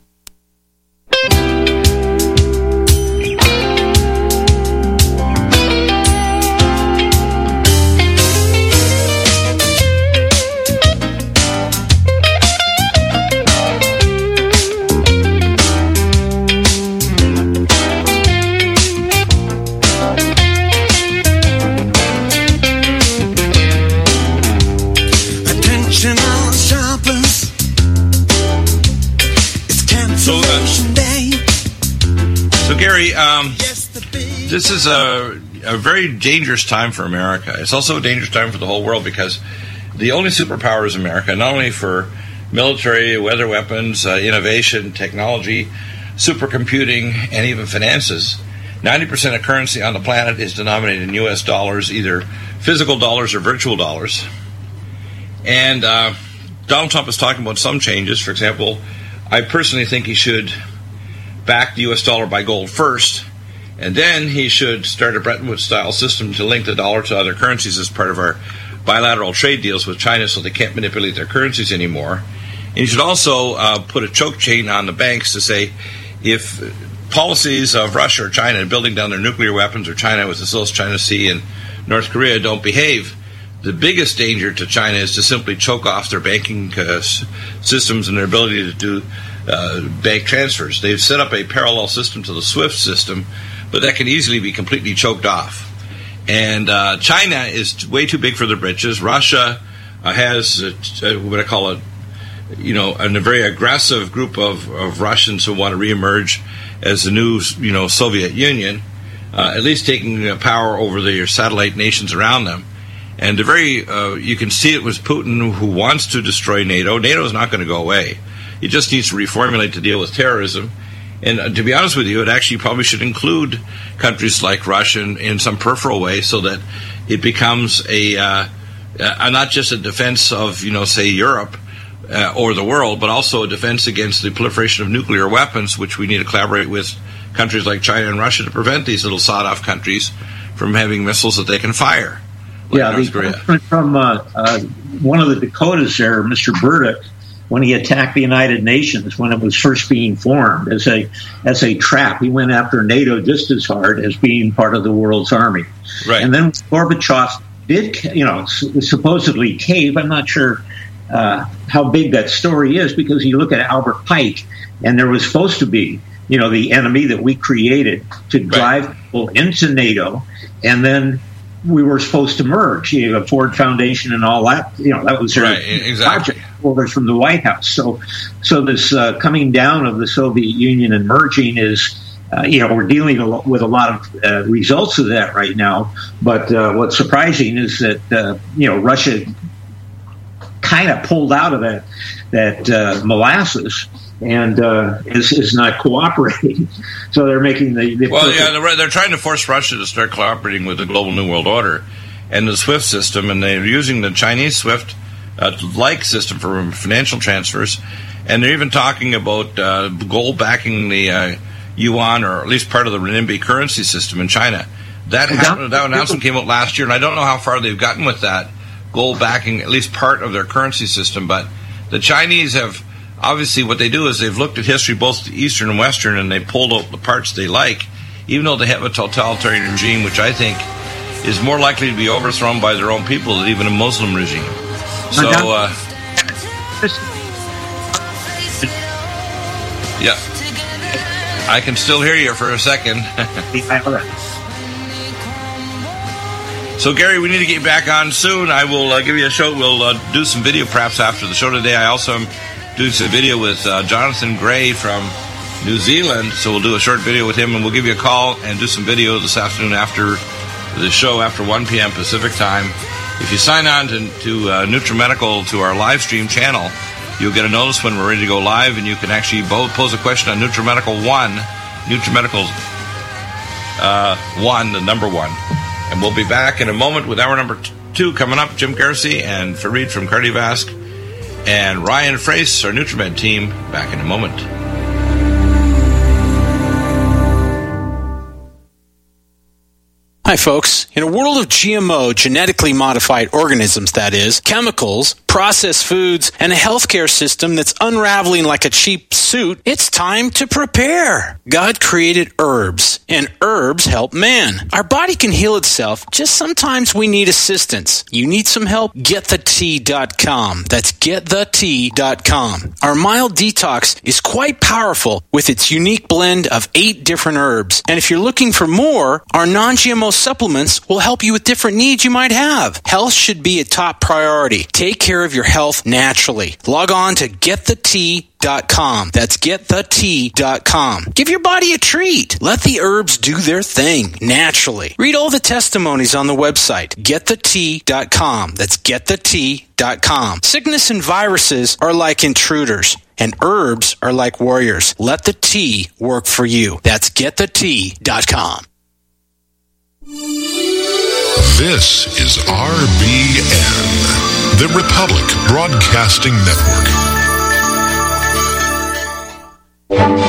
This is a very dangerous time for America. It's also a dangerous time for the whole world because the only superpower is America, not only for military, weather weapons, innovation, technology, supercomputing, and even finances. 90% of currency on the planet is denominated in U.S. dollars, either physical dollars or virtual dollars. And Donald Trump is talking about some changes. For example, I personally think he should back the U.S. dollar by gold first, and then he should start a Bretton Woods-style system to link the dollar to other currencies as part of our bilateral trade deals with China so they can't manipulate their currencies anymore. And he should also put a choke chain on the banks to say if policies of Russia or China building down their nuclear weapons, or China with the South China Sea and North Korea don't behave, the biggest danger to China is to simply choke off their banking systems and their ability to do bank transfers. They've set up a parallel system to the SWIFT system, but that can easily be completely choked off. And China is way too big for their britches. Russia has what I call a very aggressive group of Russians who want to reemerge as the new, Soviet Union, at least taking power over their satellite nations around them. And you can see it with Putin, who wants to destroy NATO. NATO is not going to go away. He just needs to reformulate to deal with terrorism. And to be honest with you, it actually probably should include countries like Russia in some peripheral way, so that it becomes not just a defense of, say, Europe or the world, but also a defense against the proliferation of nuclear weapons, which we need to collaborate with countries like China and Russia to prevent these little sawed-off countries from having missiles that they can fire. Like North Korea. From one of the Dakotas there, Mr. Burdick, when he attacked the United Nations when it was first being formed as a trap, he went after NATO just as hard as being part of the world's army. Right. And then Gorbachev did, supposedly cave. I'm not sure how big that story is, because you look at Albert Pike, and there was supposed to be, the enemy that we created to drive people into NATO, and then we were supposed to merge, the Ford Foundation and all that. That was their project orders from the White House. So this coming down of the Soviet Union and merging is, we're dealing with a lot of results of that right now. But what's surprising is that Russia kind of pulled out of that molasses and is not cooperating. So they're making they're trying to force Russia to start cooperating with the global New World Order and the SWIFT system, and they're using the Chinese SWIFT like system for financial transfers, and they're even talking about gold backing the yuan, or at least part of the renminbi currency system in China. That announcement came out last year, and I don't know how far they've gotten with that, gold backing at least part of their currency system. But the Chinese have, obviously, what they do is they've looked at history, both Eastern and Western, and they pulled out the parts they like, even though they have a totalitarian regime, which I think is more likely to be overthrown by their own people than even a Muslim regime. So, yeah, I can still hear you for a second. So, Gary, we need to get back on soon. I will give you a show. We'll do some video perhaps after the show today. I also am doing some video with Jonathan Gray from New Zealand. So we'll do a short video with him, and we'll give you a call and do some video this afternoon after the show, after 1 p.m. Pacific time. If you sign on to NutriMedical, to our live stream channel, you'll get a notice when we're ready to go live, and you can actually pose a question on NutriMedical 1, NutriMedical 1, the number 1. And we'll be back in a moment with hour number 2 coming up. Jim Garcy and Fareed from Cardiovasc and Ryan Frace, our NutriMed team, back in a moment. Hi, folks. In a world of GMO, genetically modified organisms, that is, chemicals, processed foods, and a healthcare system that's unraveling like a cheap suit, it's time to prepare. God created herbs, and herbs help man. Our body can heal itself, just sometimes we need assistance. You need some help? GetTheTea.com. That's GetTheTea.com. Our mild detox is quite powerful with its unique blend of 8 different herbs. And if you're looking for more, our non-GMO supplements will help you with different needs you might have. Health should be a top priority. Take care of your health naturally. Log on to GetTheTea.com. That's GetTheTea.com. Give your body a treat. Let the herbs do their thing naturally. Read all the testimonies on the website, GetTheTea.com. That's GetTheTea.com. Sickness and viruses are like intruders, and herbs are like warriors. Let the tea work for you. That's GetTheTea.com. This is RBN, the Republic Broadcasting Network.